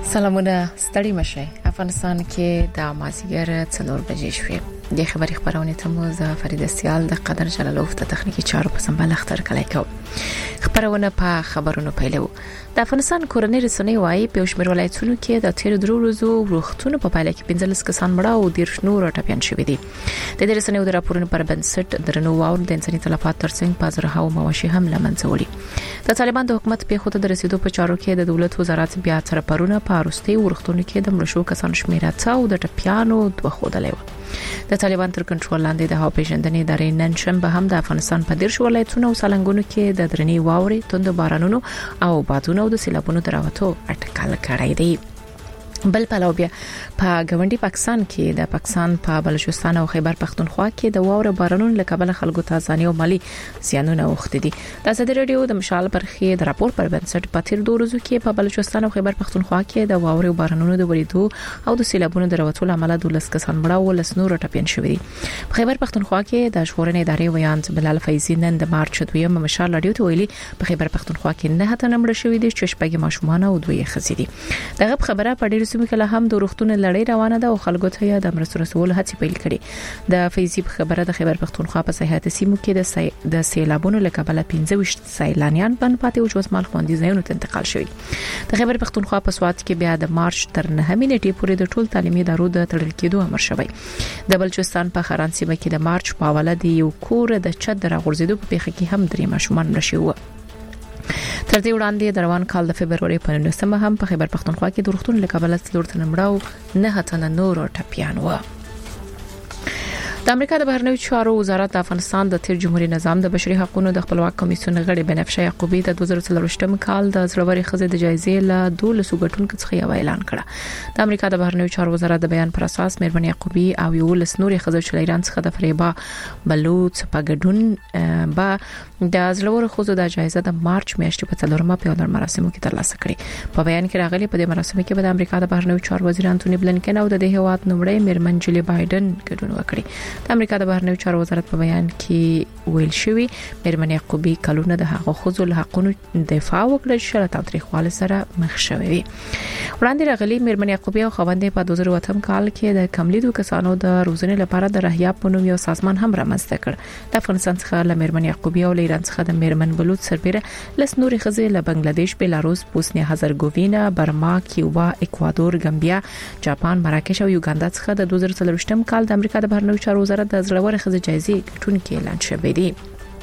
سلامونه ستړي مشه. افغانستان کې د مازیګر 4 بجې شوې. د خبري خبرونه ته مو زه فرید سیال د قدر جلالوف ته تخنیکی چارو په سمبال اختر کړای کو. خبرونه په خبرونو پیلو. د افغانستان کورنۍ رسنۍ وايي په شمېر ولایتونو کې د تیر درو ورځو وروختونو په پایله کې 15 کسان مړه او 10 نور ټپيان شوي دي. د دې رسنیو د راپورونو پر بنسټ درنو واور د انساني تلفات ترڅنګ په زرهاو مواشي هم لمنځه وړي. د طالبان د حکومت په خوته د رسیدو په چارو کې د دولت وزارت بیا تر پرونه په وروستي ورختونو کې د مړشو کسانو شمېر اتاو د ټپيانو دوه خودلې و. د طالبان تر کنټرول لاندې د هوا پیژندنې ادارې نن شنبه هم د افغانستان په 10 ولایتونو او سالنګونو کې د درنې واوري توند بارانونو او بادونو او د سیلابونو دراوته اټکل کړی دی. بل پلاو بیا په غونډي پاکستان کې د پاکستان په بلوچستان او خیبر پختونخوا کې د واوره بارانونو لکبل خلکو ته ځاني او مالی زیانونه اوخته دي. د ازادي رادیو د مشال برخې د راپور پر بنسټ په تیر 2 ورځو کې په بلوچستان او خیبر پختونخوا کې د واوره بارانونو د وریدو او د سیلابونو دروتو لامل 12 کسان مړه او 10 نور ټپيان شوي دي. په خیبر پختونخوا کې د ژغورنې ادارې ویاند بلال فیضی نن د مارچ 2 مشال رادیو ته ویلي په خیبر پختونخوا کې نه هته نمړ شوي دي چې شپږ ماشومان او 2 خزي دي. دغه خبره په ډیرو سیمو کې هم د روغتون لړۍ روانه ده او خلکو ته د مرستو رسول هڅې پیل کړي. د فیضی خبره د خیبر پختونخوا په سیاحت سیمو کې د سیلابونو لکبل 15 سیلانیان بن پاتې او جوسمال خوندې ځایونو ته انتقال شوي. د خیبر پختونخوا په سوات کې بیا د مارچ تر 9 نیټې پورې د ټول تعلیمي ادارو د تړل کېدو امر شوی. د بلوچستان په خران سیمه کې د مارچ په اوله د یو کور د چت راغورځېدو په پیښه کې هم 3 ماشومان مړه شوي. تر دې وړاندې د روان کال د فبرवरी په 19 هم په خیبر پختونخوا کې د روغتون لکبل 4 تن مړه او 9 تن نور ټپيان و. د امریکا د بهرنیو چارو وزارت د افغانستان د تیر جمهوریت نظام د بشري حقوقو د خپلواک کمیسیون غړي بنفشه یعقوبی د 2023م کال د زړوري خزې د جایزې له 12 غټونکو څخه یو اعلان کړ. د امریکا د بهرنیو چارو وزارت د بیان پر اساس مهربان یعقوبی او یو لسنوري خزې چې ایران څخه د فریبا بلوچ په ګډون با د زړوري خزې د جایزې د مارچ میاشتې په 4مه په ولر مراسمو کې ترلاسه کړې. په بیان کې راغلي په دې مراسمو کې د امریکا د بهرنیو چارو وزیر انټونی بلنکن او د هیواد نومړی مهربان جلی بایدن ګډون وکړي. د امریکا د بهرنیو چارو وزارت په بیان کې ویل شوی مهربان یعقوبی کلونه د هغو خزو له حقونو دفاع وکړه چې له تاریخوالو سره مخ شوی. وړاندې راغلي مهربان یعقوبی او خوندې په 2008 کال کې د کملیدو کسانو د روزنې لپاره د رهیاب په نوم یو سازمان هم رامنځته کړ. د افغانستان څخه له مهربان یعقوبی او ایران څخه د مهربان بلوچ سربېره لس نورې خزې له بنگلاديش، بیلاروس، بوسنیا هرزګوینا، برما، کیوبا، اکوادور، گامبیا، جاپان، مراکش او یوګاندا څخه د 2023م کال د امریکا د بهرنیو چارو وزارت د زړوري خزې جایزې ګټونکي اعلان شوی دی.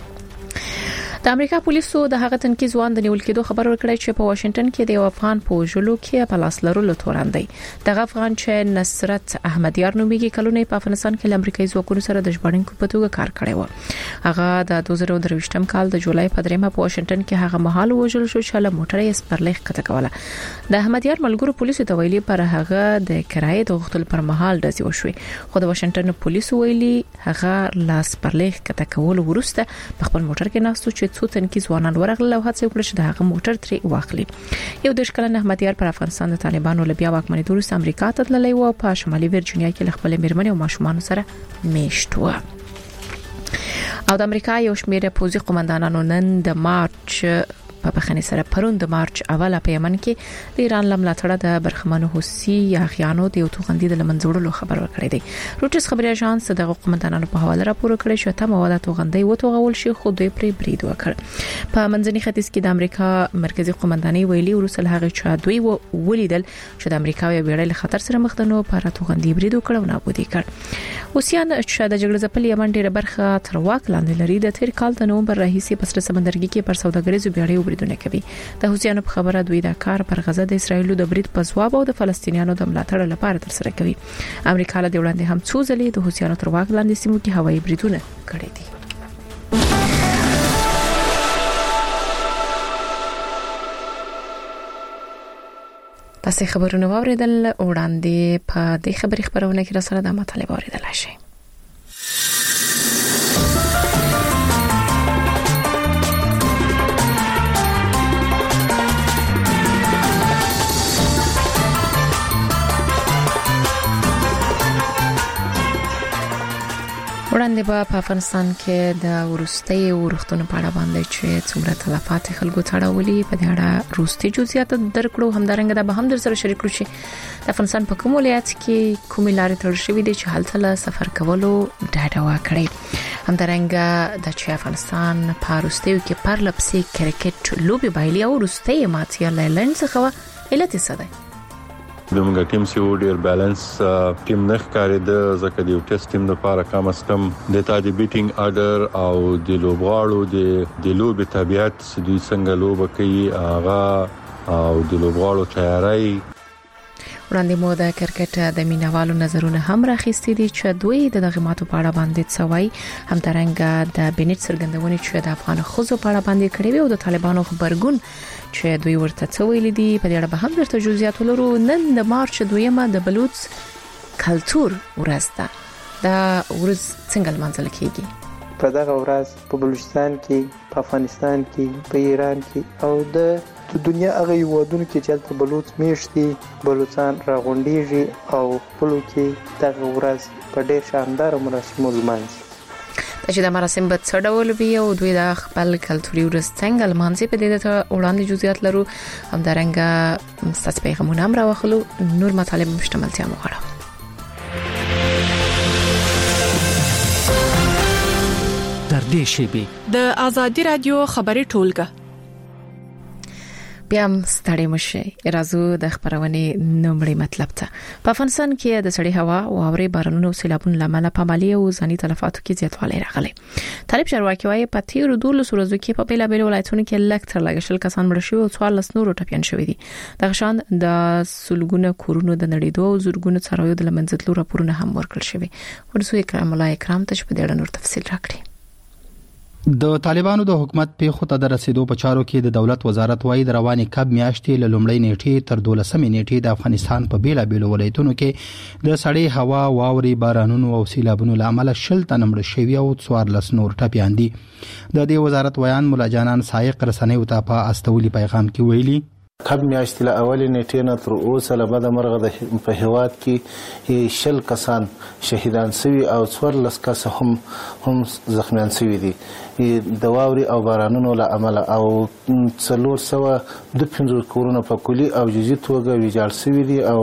د امریکا پولیسو د هغه تنکي ځوان د نیول کېدو خبر ورکړی چې په واشنگټن کې د یو افغان په وژلو کې په لاس لرلو تورن دی. د افغان چې نصرت احمدیار نومیږي کلونه په افغانستان کې امریکایي ځواکونو سره د ژباړونکو په توګه کار کړی و. هغه د 2023م کال د جولای په 3مه په واشنگټن کې هغه مهال وژل شو چې له موټرې سپرلیخ کته کوله. د احمدیار ملګرو پولیسو ته ویلي پر هغه د کرایې د غوښتل پر مهال دزي وشوي. خو د واشنگټن پولیسو ویلي هغه لاس پرلیخ کته کول ورسته په خپل موټر کې ناستو چې څو تنکي ځوانان ورغله او هڅه وکړه چې د هغه موټر ترې واخلي. یو د شکل احمدیار پر افغانستان د طالبانو لبیا واکمنۍ وروسته امریکا ته تللی و او په شمالي ورجینیا کې خپل میرمنې او ماشومان سره میشت و. او د امریکا یو شمېر پوځي قومندانانو نن د مارچ په بخنه سره پروند د مارچ اوله په یمن کې د ایران لملاتړه د برخمنو حوثي یاغیانو د یو توغندي د لمنځوړلو خبر ورکړی دی. روټرز خبري اژانس د قومندانانو په حواله راپور کړی چې تمه ودا توغندي وتوغول شي خو دوی پرې برید وکړ. په منځني ختیځ کې د امریکا مرکزی قومنداني ویلي ورسل هغه چې دوی ولیدل چې د امریکا یو بیړۍ خطر سره مخ ده نو پر توغندي برید وکړ او نابودي کړ. حوثیان چې د جګړې ځپلې یمن ډیره برخه تر واک لاندې لري د تیر کال د نومبر راهیسې په سره سمندرګي کې پر سوداګریزو بیړۍ بریدونه کوي. د حوثیانو په خبره دوی دا کار پر غزه د اسرایلو د برید په ځواب او د فلسطینیانو د ملاتړ لپاره ترسره کوي. امریکا له وړاندې هم څو ځلې د حوثیانو تر واک لاندې سیمو کې هوایي بریدونه کړي دي. تاسو خبرونه واوریدل وړاندې په دې خبري خبرونه کې را سره د مطالبه اوریدل شي. وړاندې په افغانستان کې د ورستۍ ورختونو په اړه باندې چې څومره تلفات خلکو تړولي په دې اړه روستي جزئیات درکړو همدارنګه د به هم در سره شریک کړو چې د افغانستان په کوم ولایت کې کومې لارې تړل شوې دي چې هلته له سفر کولو ډاډه وکړي همدارنګه د چې افغانستان په روستیو کې پرلپسې کرکټ لوبي بایلي او روستي ماتیا لایلند څخه علت څه دی دموږ ټیم سی ډیر بیلانس ټیم نه ښکاري د زکه دی ټیسټ ټیم لپاره کم از کم د تا دی بیټینګ اډر او د لوبغاړو د لوب طبيعت د څنګه لوب کوي هغه او د لوبغاړو تیاری وړاندې مو د کرکټ د مینوالو نظرونه هم راخېستي دي چې دوی د دغماتو په اړه باندې څوي همدارنګه د بنیټ سرګندونې چې د افغان خزو په اړه باندې کړي وي او د طالبانو خبرګون چې دوی ورته څویل دي په دې اړه به هم درته جزئیات ولرو نن د مارچ 2 د بلوچ کلچر ورځ ده دا ورځ څنګه لمانځل کیږي په دغه ورځ په بلوچستان کې په افغانستان کې په ایران کې او د دنیا هغه هیوادونو کې چې تل بلوچ میشتي بلوچستان راغونډيږي او خپل کې دغه ورځ په ډېر شاندار مراسمو لمانځي چې د مراسم په څه ډول وي او دوی د خپل کلتوري ورځ څنګه لمانځي په دې ته وړاندې جزئیات لرو همدارنګه ستاسو پیغامونه هم راوخلو نور مطالب مشتملتیا مغواړو در دې شیبه د ازادي رادیو خبري ټولګه بیا هم ستړي مشه راځو د خبرونې نومړی مطلب ته په افغانستان کې د سړې هوا او اوري بارانونو سیلابونو لامل په مالی او ځاني تلفاتو کې زیاتوالی راغلی طالب چارواکي وايي په تیر 2 ورځو کې په بیلابیل ولایتونو کې لکټر لګشل کسان مړ شوي او 14 نورو ټپيان شوي دي د غشان د سلګونه کورونو د نړیدو او زورګونو څارویو د لمنځتلو راپورونه هم ورکړل شوي ورسوي کرام ته په دې نور تفصیل راکړي د طالبانو د حکومت په خو ته رسیدو په چارو کې د دولت وزارت وايي د رواني کب میاشتې له لومړۍ نیټې تر 12مې نیټې د افغانستان په بیلابیلو ولایتونو کې د سړې هوا واوري بارانونو او سیلابونو لامل شل تنمړ شوی او 14 نور ټپيان دي د دې وزارت ویان مولا جانان سایق رسنۍ او په استولي پیغام کې ویلي کب میاشتې له اولې نیټې نه تر اوسه له بده مرغه په هیواد کې شل کسان شهیدان شوي او 14 کس هم زخمیان شوي دي د واوري او بارانونو له امله او 452 کورونه په کلی او جزئي توګه ویجاړ شوي دي او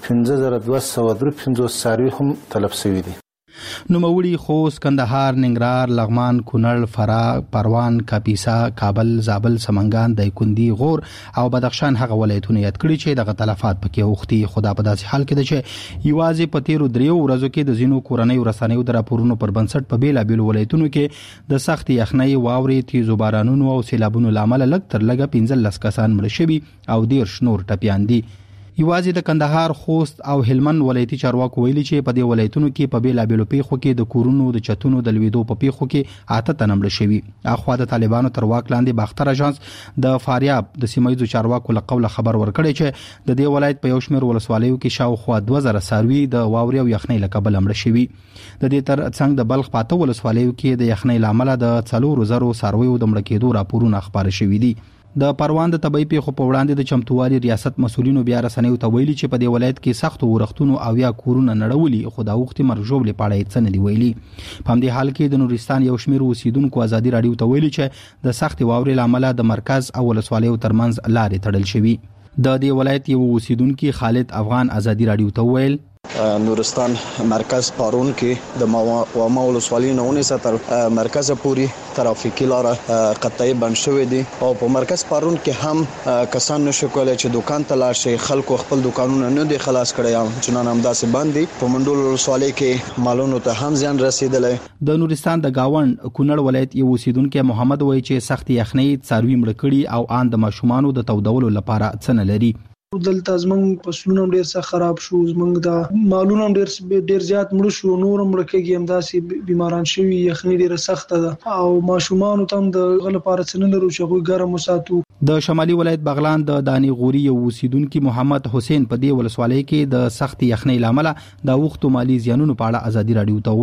5253 څاروي هم تلف شوي دي نوموړي خوست کندهار ننګرهار لغمان کونړ فراه پروان کاپیسا کابل زابل سمنګان دایکندي غور او بدخشان هغه ولایتونه یاد کړی چې د تلفات پکې وختي خدا په داسې حال کې ده چې یوازې په تیرو 3 ورځو کې د زینو کورنۍ رسنیو د راپورونو پر بنسټ په بیلابیل ولایتونو کې د سخت یخنۍ واوري تیزو بارانونو او سیلابونو لامل لږ تر لږه 15 کسان مړ شوي او 10 نور ټپيان دي یوازې د کندهار خوست او هلمند ولایتي چارواکو ویلي چې په دې ولایتونو کې په بیلابیلو پیښو کې د کورونو د چتونو د لویدو په پیښو کې 8 تنمړ شوي اخوا د طالبانو تر واک لاندې باختر اژانس د فاریاب د سیمایي چارواکو له قوله خبر ورکړی چې د دې ولایت په یو شمېر ولسوالیو کې شاوخوا 2000 څاروي د واوري او یخنۍ له کبله مړ شوي د دې تر څنګ د بلخ پاته ولسوالیو کې د یخنۍ لامل د 4000 څارویو د مړ کېدو راپورونه خبر شوي دي د پروان د طبي پیښو په وړاندې د چمتووالي ریاست مسولینو بیا رسنیو ته ویلي چې په دې ولایت کې سخت ورختونو او یا کورونه نړولي خو دا وخت مرجوب لپاره یې څه نه دی ویلي په همدې حال کې د نورستان یو شمېر اوسیدونکو ازادي رادیو ته ویلي چې د سخت واوري لامل د مرکز او ولسوالیو ترمنځ لارې تړل شوي د دې ولایت یو اوسیدونکو خالد افغان ازادي رادیو ته ویل نورستان مرکز پارون کې د واما ولسوالۍ نه تر مرکز پوری ترافیکي لار قطعي بند شوې دي او په مرکز پارون کې هم کسان نشو کولای چې دکان ته لاړ شي خلکو خپل دکانونه نه دي خلاص کړي چنان هم داسې باندې په منډول ولسوالۍ کې مالونو ته هم زیان رسیدلې د نورستان د گاوند کونړ ولایت یو اوسیدونکو محمد وایي چې سخت یخنۍ څاروي مړ کړي او ان د ماشومانو د تودولو لپاره څه نه لري دلته زمنګ فصلونه ډیر څه خراب شو زمنګ د مالونه ډیر زیات مړ شو نور مړ کېږي هم داسې بیماران شوي یخنۍ ډیره سخته ده او ماشومان تم د غل لپاره څه نه لرو چې ګرم وساتو د شمالي ولایت بغلان د دانی غوري یو اوسیدونکو محمد حسین په دې ولسوالۍ کې د سخت یخنۍ لامل د وختو مالی زیانونو په اړه ازادي رادیو ته ویل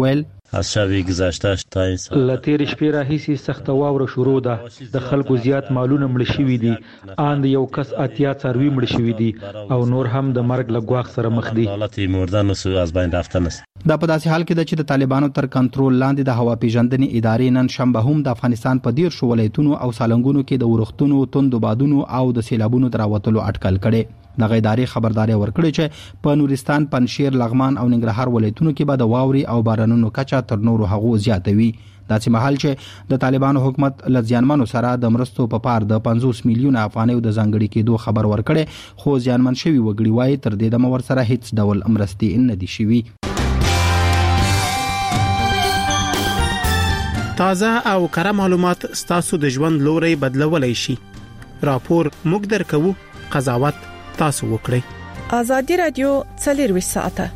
از شب گذشته تا این ساعت لتیر شپې راهیسي سخت واوره شروع ده. د خلکو زیات مالونه مړ شوي دي. ان یو کس اتیا څاروي مړ شوي دي او نور هم د مرګ له ګواښ سره مخ دي. حالت مردن و از بین رفتن است. دا په داسې حال کې د چې د طالبانو تر کنټرول لاندې د هوا پیژندنې ادارې نن شنبه هم د افغانستان په 10 ولایتونو او سالنګونو کې د ورښتونو توندو بادونو او د سیلابونو دراوتلو اټکل کړي. د غیداري خبرداري ورکړي چې په نورستان، پنشیر، لغمان او ننګرهار ولایتونو کې به د واوري او بارانونو کچا تر نورو هغو زیاته وي. داسې مهال چې د طالبانو حکومت لزیانمنو سره د مرستو په پار د 50 میلیون افغانیو د ځانګړي کېدو خبر ورکړي، خو ځانمن شوی وګړي وایي تر دې د مور سره هیڅ ډول مرستې نه دي شوي. تازه او کره معلومات ستاسو د ژوند لوري بدلولای شي. راپور موږ درکو، قضاوت تاسو وکړئ. ازادي رادیو 24 ساعته.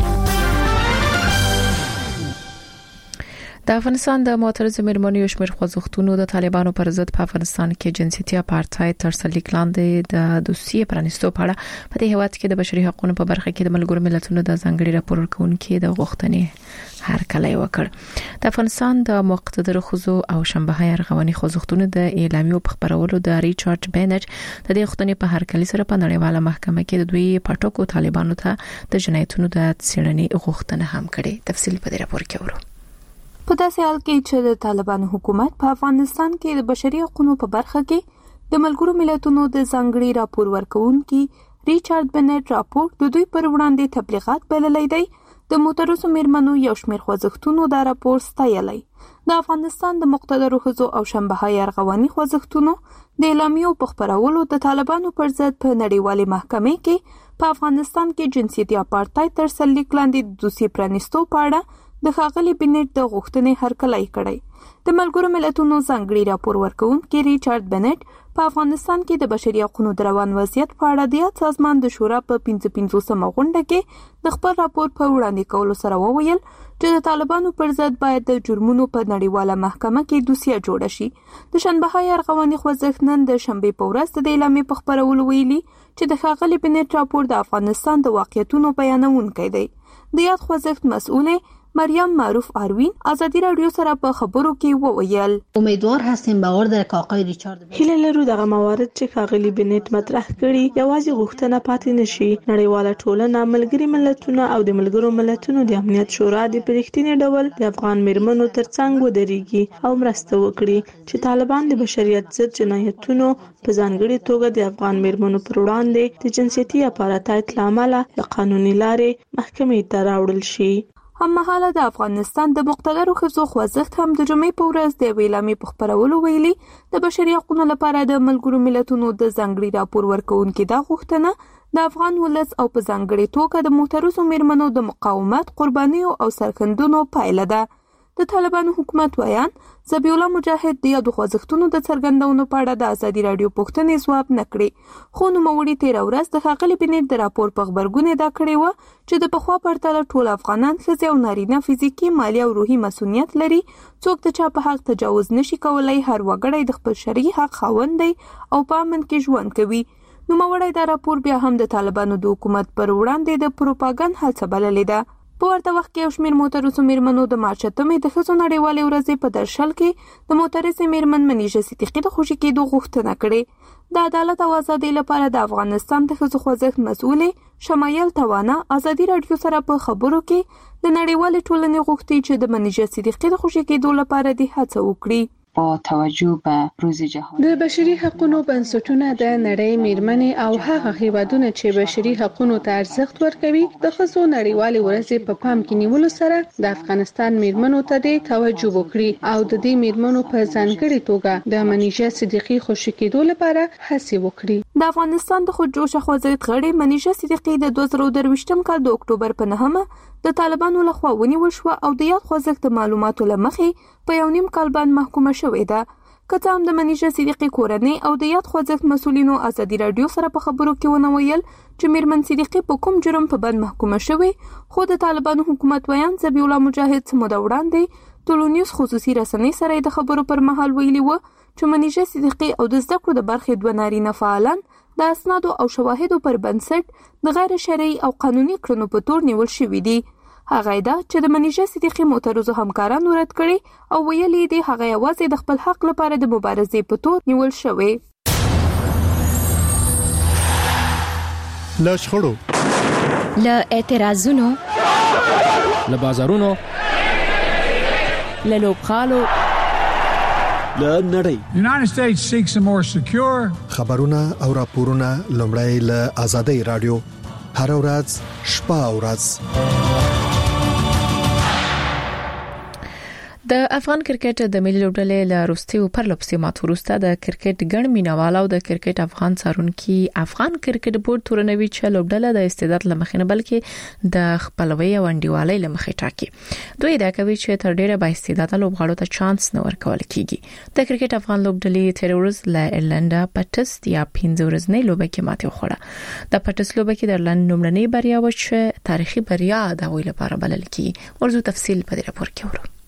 د افغانستان د معترض میرمنو یو شمېر خوځښتونو د طالبانو پر ضد په افغانستان کې جنسیتي اپارټاید تر سرلیک لاندې د دوسیې پرانیستو په اړه په دې هیواد کې د بشري حقوقو په برخه کې د ملګرو ملتونو د ځانګړي راپور ورکونکو د غوښتنې هرکلی وکړ. د افغانستان د مقتدر خزو او شنبهه ارغواني خوځښتونو د اعلامیو په خبرولو د ریچارډ بینټ د دې غوښتنې په هرکلی سره په نړیواله محکمه کې د دوی پټوکو طالبانو ته د جنایتونو د څېړنې غوښتنه هم کړې. تفصیل په دې راپور کې ورو. په داسې حال کې چې د طالبانو حکومت په افغانستان کې د بشري حقوقو په برخه کې د ملګرو ملتونو د ځانګړي راپور ورکونکو ریچارډ بینټ راپور د دوی پر وړاندې تبلیغات بللی دی، د معترضو میرمنو یو شمېر خوځښتونو دا راپور ستایلی. د افغانستان د مقتدرو ښځو او شنبهه ارغواني خوځښتونو د اعلامیو په خبرولو د طالبانو پر ضد په نړیوالې محکمې کې په افغانستان کې جنسیتي اپارټاید تر سرلیک لاندې د دوسیې پرانیستو په اړه د ښاغلي بینټ د غوښتنې هرکلی کړی. د ملګرو ملتونو ځانګړي راپور ورکونکي ریچارډ بینټ په افغانستان کې د بشري حقوقو د روان وضعیت په اړه د یاد سازمان د شورا په 55 غونډه کې د خپل راپور په وړاندې کولو سره وویل چې د طالبانو پر ضد باید د جرمونو په نړیواله محکمه کې دوسیه جوړه شي. د شنبهه ارغواني خوځښت نن د شنبې په ورځ د اعلامیې په خبرولو ویلي چې د ښاغلي بینټ راپور د افغانستان د واقعیتونو بیانونکی دی. د یاد خوځښت مسؤله مریم معروف اروین ازادي رادیو سره په خبرو کې وویل امیدوار هستیم باور در آقای ریچارد هیله لرو دغه موارد چې ښاغلي بینټ مطرح کړي یوازې غوښتنه پاتې نشي. نړیواله ټولنه، ملګري ملتونه او د ملګرو ملتونو د امنیت شورا د پرېښتنې ډول د افغان میرمنو ترڅنګ ودرېږي او مرسته وکړي چې طالبان د بشریت ضد جنایتونو په ځانګړي توګه د افغان میرمنو پر وړاندې د جنسیتي اپارټاید لامل د قانوني لارې محکمې ته راوړل شي. هممهاله د افغانستان د مقتدرو ښځو خوځښت هم د جمعې په ورځ د اعلامیې په خبرولو ویلي د بشري حقوقو لپاره د ملګرو ملتونو د ځانګړي راپور ورکونکو دا غوښتنه د افغان ولس او په ځانګړي توګه د معترضو میرمنو د مقاومت قربانیو او سرښندنو پایله ده. د طالبانو حکومت ویان ذبیح الله مجاهد د یادو خوځښتونو د څرګندونو په اړه د ازادي رادیو پوښتنې ځواب نه کړې، خو نوموړي تیر ورځ د ښاغلي بینټ د راپور په خبرګون ادا کړې و چې د پخوا پرتله ټول افغانان ښځې او نارینه فزیکي، مالی او روحي مسؤلیت لري. څوک د چا په حق تجاوز نشي کولای. هر وګړی د خپل شرعي حق خاوند دی او په امن کې ژوند کوي. نوموړي دا راپور بیا هم د طالبانو د حکومت پر وړاندې د پروپاګاندا هڅه بللې ده. په ورته وخت کې یو شمېر معترضو میرمنو د مارچ 8 د ښځو نړیوالې ورځې په درشل کې د معترضې میرمن منیژه صدیقي د خوشي کېدو غوښتنه کړې. د عدالت او ازادۍ لپاره د افغانستان د ښځو خوځښت مسؤلې شمایل توانا ازادي رادیو سره په خبرو کې د نړیوالې ټولنې غوښتي چې د منیژه صدیقي د خوشي کېدو لپاره د هڅه وکړي. با توجه به روز جهانی د بشري حقوقو بنسټونه د نړۍ میرمنې او هغه هیوادونه چې بشري حقوقو ته ارزښت ورکوي د ښځو نړیوالې ورځې په پام کې نیولو سره د افغانستان میرمنو ته د توجه وکړي او د دې میرمنو په ځانګړي توګه د منیژه صدیقي خوشي کېدو لپاره هڅه وکړي. د افغانستان د خودجوشه خوځښت غړي منیژه صدیقي د 2023 کال د اکتوبر په 9 د طالبانو لخوا ونیول شو او د یاد خوځښت د معلوماتو لمخې په 1.5 کال باندې محکومه شوې ده. که څه هم د منیژه صدیقي کورنۍ او د یاد خوځښت مسؤلینو ازادي رادیو سره په خبرو کې ونه ویل چې میرمن صدیقي په کوم جرم په بند محکومه شوې، خو د طالبانو حکومت ویان ذبیح الله مجاهد څه موده وړاندې ټولنیز خصوصي رسنۍ سره د خبرو پر مهال ویلي و چې منیژه صدیقي او د زده کړو د برخې 2 نارینه فعالان د اسنادو او شواهدو پر بنسټ د غیر شرعي او قانوني کړنو په تور نیول شوي دي. هغه دا چې د منیژه صدیقي معترضو همکارانو رد کړي او ویلي دي هغه یوازې د خپل حق لپاره د مبارزې په تور نیول شوی. له شخړو، له اعتراضونو، له بازارونو، له لوبغالو، له نړۍ. United States seeks a more secure. خبرونه او راپورونه لومړی له آزادۍ رادیو هر ورځ شپه او ورځ. د افغان کرکټ د ملي لوبډلې له روستي پر لپسي مات وروسته د کرکټ ګڼ مینوالو د کرکټ افغان څارونکو افغان کرکټ بورډ تورنوي چې لوبډله د استعداد لمخې نه بلکې د خپلوي او انډیوالۍ لمخې ټاکي. دوی دا کوي چې تر ډیره با استعداد لوبغاړو ته چانس نه ورکول کیږي. د کرکټ افغان لوبډلې تیرورز له ایرلنډا پټس یا 15 ورځې لوبه کې ماته وخوړه. د پټس لوبه کې د ایرلند نوملنې بریا و چې تاریخي بریا د ویل لپاره بلل کیږي. ورزو تفصیل په دې راپور کې ورو.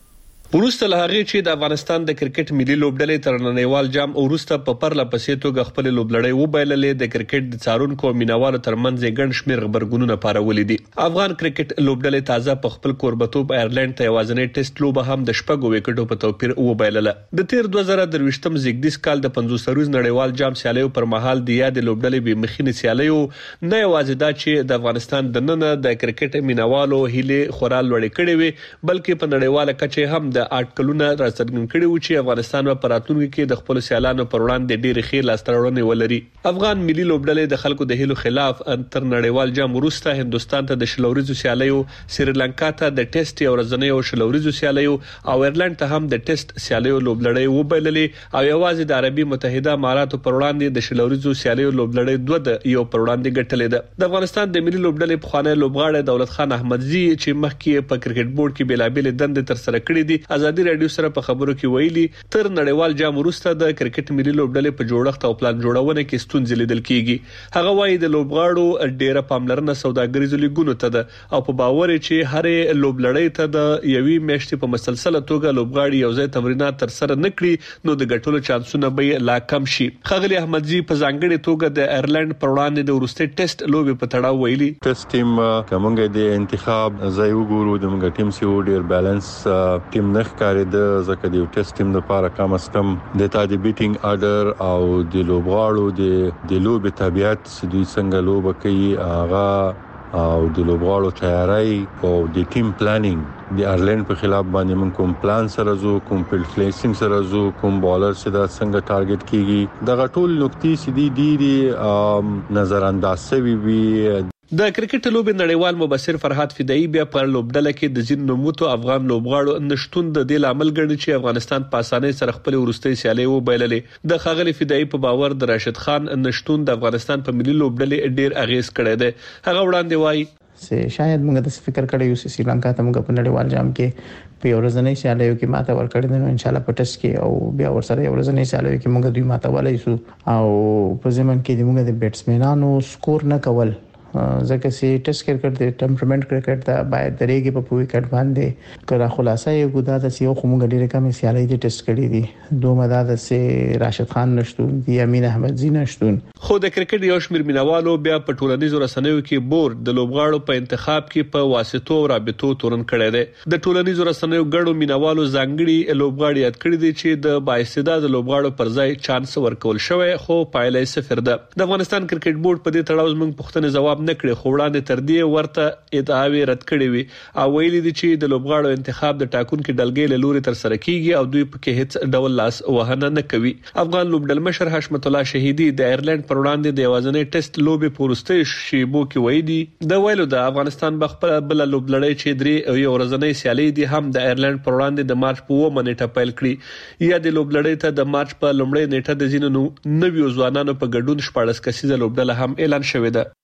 ورسته له هغه چې د افغانستان د کرکټ ملي لوبډلې تر نړیوال جام ورسته په پرله پسې توګه خپل لوبلړۍ وبایللې د کرکټ د څارونکو مینوالو ترمنځ ګڼ شمېر خبرګونونه پارولې دي. افغان کرکټ لوبډلې تازه په خپل کوربتوب ایرلند ته یوازینی ټیسټ لوبه هم د شپږو وکټو په توپیر وبایلله. د تیر 2023م زیږدیز کال د 50 روز نړیوال جام سیالیو پر مهال د یاد لوبډلې به مخینه سیالیو نه یوازې دا چې د افغانستان د نن د کرکټ مینوالو هیله خورال لوړې کړې وي بلکې په نړیواله کچه هم د اټکلونه راڅرګند کړي و چې افغانستان په راتلونکي کې د خپل سیالانو پر وړاندې ډېر ښه لاستهراوړنې ولري. افغان ملي لوبډلې د خلکو د هیلو خلاف تر نړیوال جام وروسته هندستان ته د شلوريزو سیالیو، سریلانکا ته د ټیسټ یو ورځنی او شلوريزو سیالیو او ایرلند ته هم د ټیسټ سیالیو لوبډلې وبایللې او یوازې د عربي متحده اماراتو پر وړاندې د شلوريزو سیالیو لوبډلې دوه د یو پر وړاندې ګټلې ده. د افغانستان د ملي لوبډلې په خوانی لوبغاړی دولت خان احمدزي چې مخکې په کرکټ بورډ کې بلابل دندې تر سره کړې دي ازادي رادیو سره په خبرو کې ویلي تر نړیوال جام وروسته د کرکټ ملي لوبډلې په جوړښت او پلان جوړونه کې ستونزې لیدل کیږي. هغه وایي د لوبغاړو ډیره پاملرنه سوداګریزو لیګونو ته ده او په باور چې هرې لوبلړۍ ته د یوې میاشتې په مسلسله توګه لوبغاړي یو ځای تمرینات تر سره نکړي نو د ګټلو چانسونه به لا کم شي. خغلی احمدزي په ځانګړي توګه د ایرلند پر وړاندې د ورستي ټیسټ لوبې په تړاو ویلي ټیسټ ټیم کومګه د انتخاب ځای وګورو د موږ ټیم سي ډیر بیلانس ټیم نه ښکاري د ځکه د ټیسټ ټیم لپاره کم از کم د تادی بیټینګ اډر او د لوبغاړو د لوب طبيعت دوی څنګه لوب کوي هغه او د لوبغاړو تیاری او د ټیم پلانینګ د ایرلند په خلاف باندې موږ کوم پلان سره زو کوم فیلډ پلیسینګ سره زو کوم بالر سره څنګه ټارګټ کیږي د غټول نقطې سدي ډيري نظر انداز شوی وي. د کرکټ لوبې نړیوال مبصر فرحات فدایي بیا پر لوبډله کې د ځین نوموتو افغان لوبغاړو نشټون د دې عمل ګڼي چې افغانستان په اسانۍ سره خپل ورستۍ سیالي وبایللې. د خغلی فدایي په باور د راشد خان نشټون د افغانستان په ملي لوبډلې ډیر اغیز کړی دی. هغه وړاندې وایي چې شاید موږ د فکر کړی یو چې سریلانکا ته موږ په نړیوال جام کې په ورځنۍ سیالیو کې ماته ورکړی نو ان شاء الله په ټیسټ کې او بیا ورسره ورځنۍ سیالیو کې موږ دوی ماته ولای شو او په ځمن کې موږ د بیټسمنانو سکور نه کول ځکه چې ټیسټ کرکټ د ټمپرمنټ کرکټ ته باید درېږي په وکټ باندې کړه خلاصه یو ګدا د سیو خو موږ ډیره کم سیالي دي ټیسټ کړی دي دوه مدد سه راشد خان نشټون دی امین احمدزي نشټون. خو د کرکټ یو شمېر مینوالو بیا په ټولنیزو رسنیو کې بورډ د لوبغاړو په انتخاب کې په واسطو او رابطو تورن کړی دی. د ټولنیزو رسنیو ګڼو مینوالو ځانګړي لوبغاړي یاد کړی دي چې د بااستعداد لوبغاړو پر ځای چانس ورکول شوی خو پایله صفر ده. د افغانستان کرکټ بورډ په دې تړاو زموږ پوښتنه جواب نه کړی خو وړاندې تر دې ورته ادعاوی رد کړې وي او ویلي دي چې د لوبغاړو انتخاب د ټاکونکو ډلګې له لوري تر سره کیږي او دوی په کې هیڅ ډول لاس وهنه نه کوي. افغان لوبډل مشر حشمت الله شهیدی د ایرلند پر وړاندې د یوازینی ټیسټ لوبې پورسته شیبو کې ویلي د ویلو د افغانستان بخپل بل لوبلړۍ چې درې یو ورځنۍ سیالي دي هم د ایرلند پر وړاندې د مارچ په 9 نیټه پیل کړي یا د لوبلړۍ ته د مارچ په لومړۍ نیټه د زینو نویو ځوانانو په ګډون 14 کسیزه لوبډله هم اعلان شوې ده.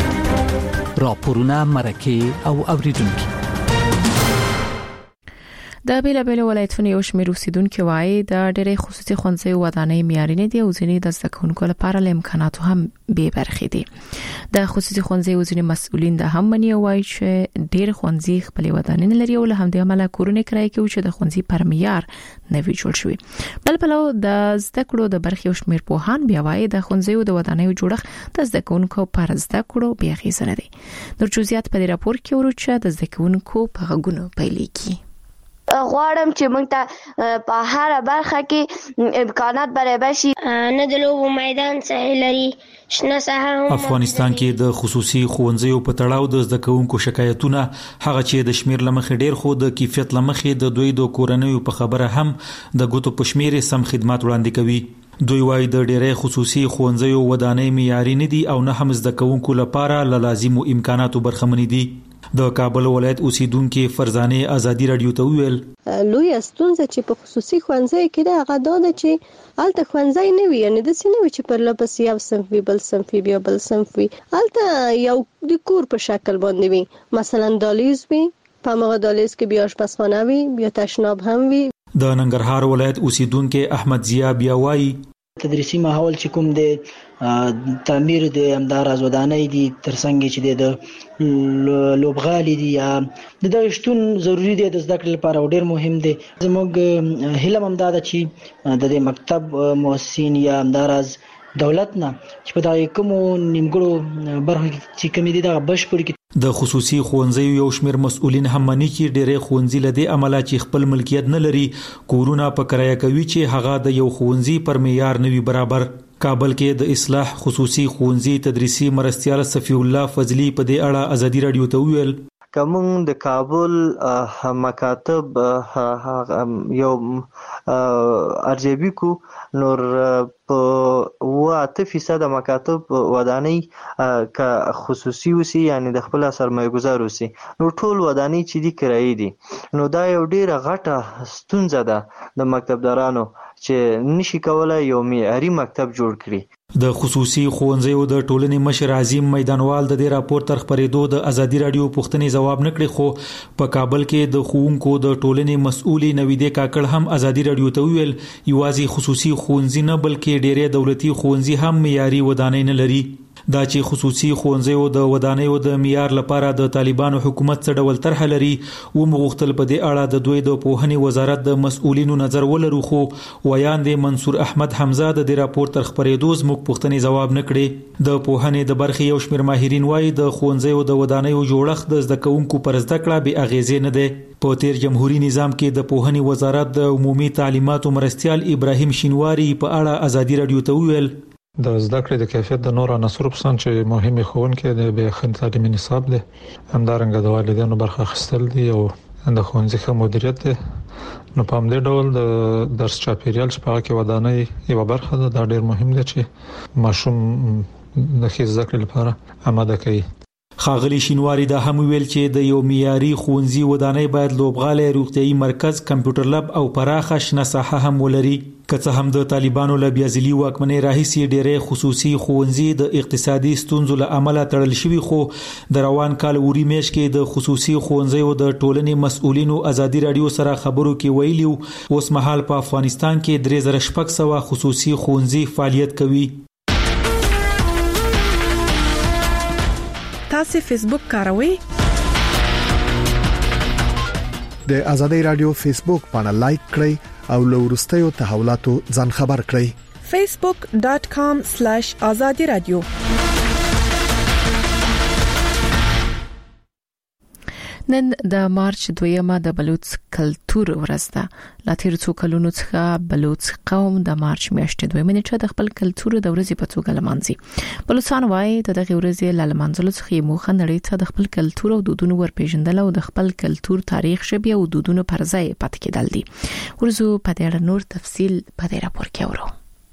راپورونه مرکه او اوریدونکو د بیلابل ولایتونو یو شمېر اوسیدونکو وایي د ډېرې خصوصي ښوونځي ودانۍ معیاري نه دي او ځینې د زده کوونکو لپاره له امکاناتو هم بې برخې دي. د خصوصي ښوونځي ځینې مسؤلین د هم مني وایي چې ډېر ښوونځي خپل ودانۍ نه لري او له همدې امله کورونه کرایه کوي چې د ښوونځي پر معیار نه وي جوړ شوی. بل پلو د زده کړو د برخې او شمېر پوهان بیا وایي د ښوونځي د ودانۍ جوړښت د زده کوونکو پر زده کړو بیا غیزه نه دي. نور جزئیات په راپور کې ورو چې د زده کوونکو په غوږونو پیلېږي. غواړم چې موږ ته په هر برخه کې امکانات برابر شي. نه د لوبو میدان صحیح لري، شنه ساحه. افغانستان کې د خصوصي ښوونځیو په تړاو د زده کوونکو شکایتونه هغه چې د شمیر لمخې ډیر خو د کیفیت لمخې د دوی د کورنیو په خبره هم د ګوتو په شمیر سم خدمات وړاندې کوي. دوی وايي د ډېرې خصوصي ښوونځیو ودانۍ معیاري نه دي او نه هم زده کوونکو لپاره له لازمو امکاناتو برخمن دي. د کابل ولایت اوسیدونکو فرزانه ازادي رادیو ته ویل لوی ستونزه چې په خصوصي ښوونځي کې د هغه د چې الته ښوونځي نه وي، یعنی د سینوي چې پر لپس یو صنف وي بل صنف وي بل صنف وي، الته یو د کور په شکل باندې وي، مثلا دالیز وي، په مغه دالیز کې بیا آشپزخانه وي، بیا تشناب هم وي. د ننګرهار ولایت اوسیدونکو احمد ضیا بیا وایي تدریسي ماحول چې کوم د تعمیر د امدارز ودانۍ دي ترڅنګ چې د لوبغالي دي یا د دشتون ضروری دي د زده کړې لپاره ډیر مهم دي. زموږ هیله هم دا ده چې د مکتب مؤسسین یا امدارز دولت نه چې په دغه کوم نیمګړو برخو چې کوم دي د بشپړ د خصوصي ښوونځیو یو شمېر مسؤلین هم مني چې ډېرې ښوونځي له دې عمله چې خپل ملکیت نه لري کورونه په کرایه کوي چې هغه د یو ښوونځي پر معیار نه وي برابر. کابل کې د اصلاح خصوصي ښوونځي تدریسي مرستیال صفی الله فضلی په دې اړه ازادي رادیو ته ویل کوم د کابل مکاتب یو ارجبی کو نور په 8% مکاتب ودانۍ ک خصوصي وسی یعنی د خپل سرمایه گذار وسی نو ټول ودانۍ چې دي کرایي دي. نو دا یو ډیره غټه ستونزه ده د مکتبدارانو چې نشي کولای یو معیاري مکتب جوړ کړي. د خصوصي ښوونځیو د ټولنې مشر عظیم میدانوال د دې راپور تر خبرېدو د ازادي رادیو پوښتنې جواب نکړي، خو په کابل کې د ښوونکو د ټولنې مسؤلې نویده کاکړ هم ازادي رادیو ته ویل یوازې خصوصي ښوونځي نه بلکې ډېرې دولتي ښوونځي هم معیاري ودانۍ نه لري. دا چې خصوصي ښوونځیو د ودانیو د معیار لپاره د طالبانو حکومت څخه ډول طرح لري و مغختل په دې اړه د دوی د پوهنې وزارت د مسؤلینو نظر ولرو، خو ویاند منصور احمد حمزه د دې راپور تر خبرېدو زموږ پوښتنې جواب نکړي. د پوهنې د برخې یو شمېر ماهرین وایي د ښوونځیو د ودانیو جوړښت د زده کوونکو پر زده کړه بې اغیزې نه دی. په تیر جمهوریت نظام کې د پوهنې وزارت د عمومي تعلیماتو مرستیال ابراهیم شینواری په اړه ازادي رادیو ته ویل د زده کړې د کیفیت د نور عناصرو په څیر چې مهمه ښوونکې د به تعلیمي نصاب دی، همدارنګه د والدینو برخه اخیستل دي او د ښوونځي ښه مدیریت دی. نو په همدې ډول د درس چاپیریال چې په هغه کې ودانۍ یو برخه ده، دا ډیر مهم دی چې ماشوم د ښه زده کړې لپاره آماده کوي. خاغلی شینواری دا هم ویل چې د یو معیاري ښوونځي ودانۍ باید لوبغالی، روغتیايي مرکز، کمپیوټر لب او پراخه شنه ساحه هم ولري. که څه هم د طالبانو له بیازلي واکمنۍ راهیسې ډېرې خصوصي ښوونځي د اقتصادي ستونزو له امله تړل شوي، خو د روان کال وری میاشت کې د خصوصي ښوونځیو د ټولنې مسؤلینو ازادي رادیو سره خبرو کې ویلي اوس مهال په افغانستان کې 3600 خصوصي ښوونځي فعالیت کوي. تاسو فیسبوک کاروئ؟ د ازادي رادیو فیسبوک باندې لایک کړئ او له وروستیو تحولاتو ځان خبر کړئ. facebook.com/azadi radio. نن د مارچ 2 د بلوچ کلتور ورځ ده. لا تیر څو کلونو څخه بلوچ قوم د مارچ میاشتې 2 منېټه د خپل کلتور د ورځې په توګه لمانځي. بلوچستان وايي د دغه ورځې لمانځلو څخه موخه نړۍ ته د خپل کلتور او دودونو ورپېژندل او د خپل کلتور تاریخ، ژبه او دودونو پر ځای پاتې کېدل دي. ورزو په دې اړه نور تفصیل په دې راپور کې اورو.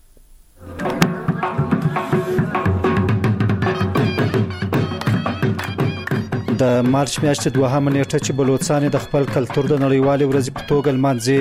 د مارچ میاشتې 2 منېټه چې بلوچستان د خپل کلتور د نړیوالې ورځې په توګه لمانځي.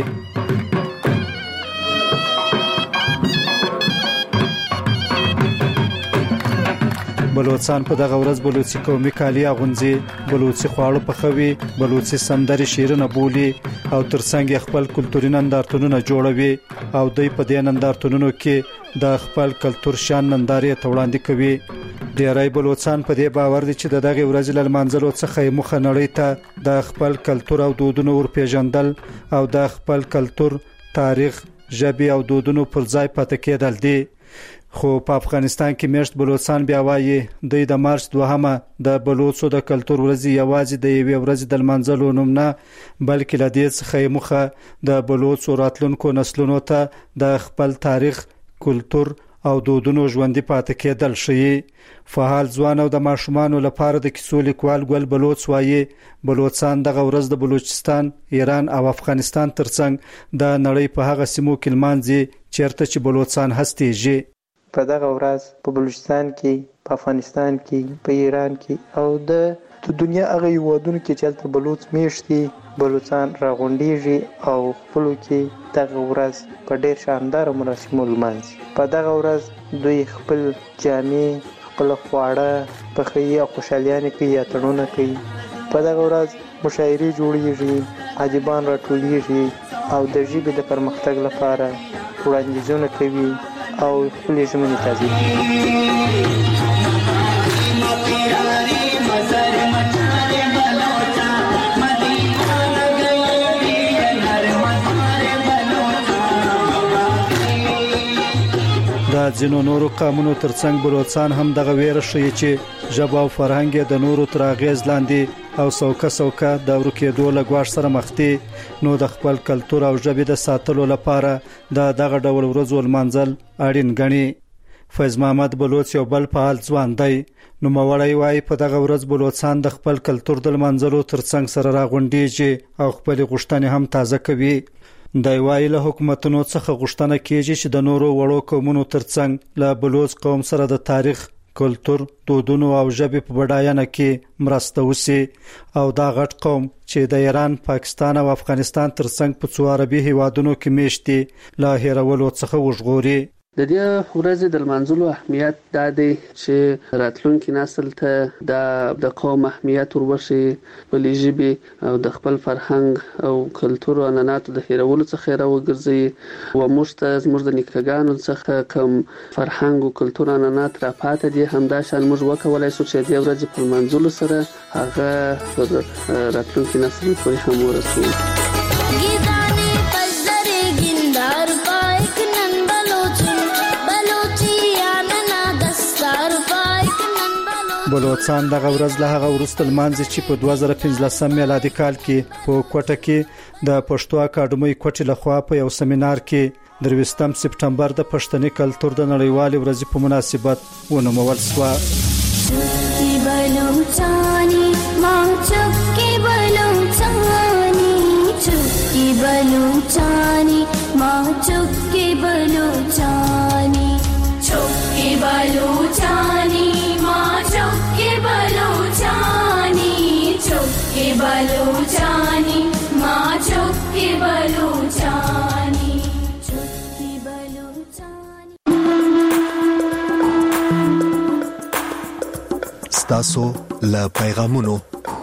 بلوچستان په دغه ورځ بلوچي قومي کالي اغوندي، بلوچي خواړه پخوي، بلوچي سندري شیرونه بولي او ترڅنګ خپل کلتوري نندارتونونه جوړوي او دوی په دې نندارتونونو کې د خپل کلتور شان نندارې ته وړاندې کوي. ډیری بلوچستان په دې باور دي چې دغه ورځ له منځلو څخه مخه نړۍ ته د خپل کلتور او دودونو ورپېژندل او د خپل کلتور، تاریخ، ژبه او دودونو پر ځای پاتې کېدل دي. خو په افغانستان کې میشت بلوچستان بیا وایي دوی د مارچ 2 د بلوچو د کلتور ورځ یوازې د یوې ورځې د منځلو نوم نه، بلکې له دې څخه مخه د بلوچو راتلونکو نسلونو ته د خپل تاریخ، کلتور او دودونو ژوندۍ پاتې کېدل شي. فعال ځوان او د ماشومانو لپاره د کیسو لیکوال ګل بلوچ وایي بلوچستان دغه ورځ د بلوچستان، ایران او افغانستان ترڅنګ د نړۍ په هغه سیمو کې لمانځي چیرته چې بلوچستان هستيږي. په دغه ورځ په بلوچستان کې، په افغانستان کې، په ایران کې او د دنیا هغه هیوادونو کې چې هلته بلوچ میشتي بلوچستان راغونډیږي او خپلو کې دغه ورځ په ډېر شاندار مراسمو لمانځي. په دغه ورځ دوی خپل جامې، خپل خواړه پخوي او خوشحالیانې کوي، اتڼونه کوي. په دغه ورځ مشاعرې جوړیږي، ادیبان راټولیږي او د ژبې د پرمختګ لپاره وړاندیزونه کوي او خپلې ژمنې تازه کوي. د ځینو نورو قومونو ترڅنګ بلوچستان هم دغه ویره ښیي چې ژبه او فرهنګ د نورو تر اغیز لاندې او څوکه د ورکېدو له ګواښ سره مخ دي. نو د خپل کلتور او ژبې د ساتلو لپاره دغه ډول ورځو لمانځل اړین ګڼي. فیض محمد بلوچ یو بل فعال ځوان دی. نو موري وايي په دغه ورځ بلوچستان د خپل کلتور د لمانځلو ترڅنګ سره راغونډيږي او خپل غوښتنې هم تازه کوي. د وایي له حکومتونو څخه غوښتنه کیږي چې د نورو وړو قومونو ترڅنګ له بلوچ قوم سره د تاریخ، کلتور، دودونو او ژبې په بډاینه کې مرسته وشي او دا غټ قوم چې د ایران، پاکستان او افغانستان ترڅنګ په څو عربي هیوادونو کې میشتي له هیرولو څخه وژغوري. د دې ورځې د لمانځلو اهمیت دا دی چې راتلونکي نسل ته د قوم اهمیت ورورشي، خپل ژبې او د خپل فرهنګ او کلتور او عنعناتو د هیرولو څخه راوګرځي او موږ ته زموږ د نیکهګانو څخه کوم فرهنګ او کلتور عنعنات راپاتې دي، همدا شان موږ وکولای شو چې د ورځې په لمانځلو سره هغه پر راتلونکي نسل پورې هم ورسوو. بلوچستان دغه ورځ له هغه وروسته لمانځي چې په 2015 میلادي کال کې په کوټه کې د پښتو اکاډمۍ کوټې لخوا په یو سیمینار کې 23 سپټمبر د پښتني کلتور د نړیوالې ورځې په مناسبت ونومول شو. बलूचानी माँ चुपके बलूचानी चुपके बलूचानी ستاسو له پیغامونو.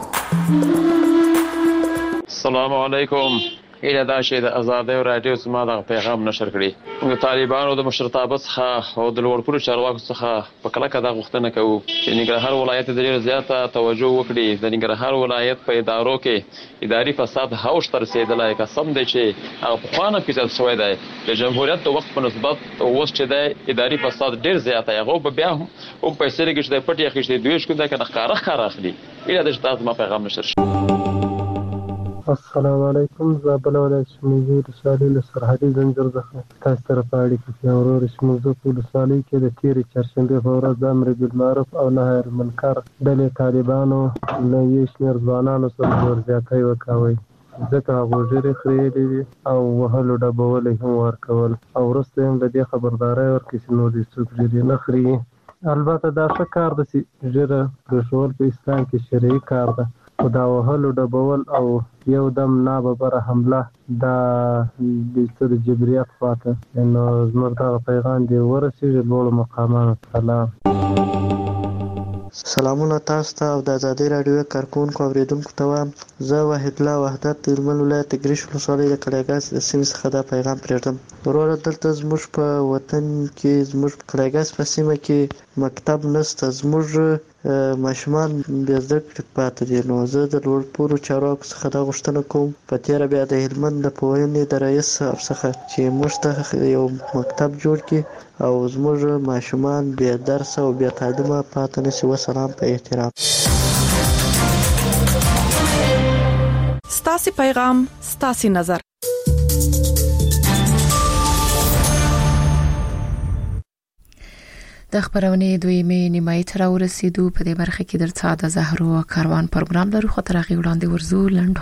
السلام علیکم. اله دا شی د آزادۍ رادیو زما د پیغام نشر کړي. موږ طالبانو د مشرتابه څخه او د لوړپوړو چارواکو څخه په کلکه دا غوښتنه کوو چې ننګرهار ولایت د ډېر زیاته توجه وکړي. د ننګرهار ولایت په ادارو کې اداري فساد هوش تر رسیدلی، قسم دی چې هغه پخوانه کې زیات شوی دی. د جمهوریت د وخت په نسبت اوس چې دی اداري فساد ډېر زیات دی. هغه به بیا هم پیسې لګي چې د پټ اخیستې دوی شکو ده کنه ښکاره اخلي. اله د تاسو ما پیغام نشر شي. السلام علیکم. زابل ولایت شموزي ولسوالۍ له سرحدي زنجیر څخه تاسو سره په اړیکه کې ورور شموزي ولسوالۍ کې د تیرې چهارشنبې په ورځ د امر بالمعروف او نهي عن المنکر ډلې طالبانو له یو شمېر ځوانانو سره زور زیاتی وکوي، ځکه هغوی ږیرې خریېلې وي او وهلو ډبولی هم ورکول او وروسته هم له دې خبرداری ورکړي چې نور دې څوک ږیرې نه خري. البته دا ښه کار ده چې ږیره پرېښول په اسلام کې شرعي کار ده، خو دا وهلو ډبول او یو دم ناببره حمله دا د څه د جبریت خواته، نو زموږ دغه پیغام دې ورسېږي لوړو مقامانو. سلام. سلامونه تاسو ته او د آزادۍ رادیو کارکونکو اوریدونکو ته وایم. زه وحید الله وحدت د هلمند ولایت ګریش ولسوالۍ د کړایګاس د سیمې څخه دا پیغام پرېږدم. وروره دلته زموږ په وطن کې زموږ کړایګاس په سیمه کې مکتب نشته. زموږ ماشومان بې زده کړې پاتې دي. نو زه د لوړ پوړو چارواکو څخه دا غوښتنه کوم په تېره بیا د هلمند د پوهنې د رئیس صاحب څخه چې موږ ته یو مکتب جوړ کړي او زموږ ماشومان بې درس او بې تعلیمه پاتې نشي. وسلام په احترام. ستاسو پیغام ستاسو نظر. د خبرونه دویمه نیمایي تر ورسېدو په دې برخه کې درڅا د زهرو کاروان پروګرام لرو. خو تر هغه وړاندې ورزو لنډ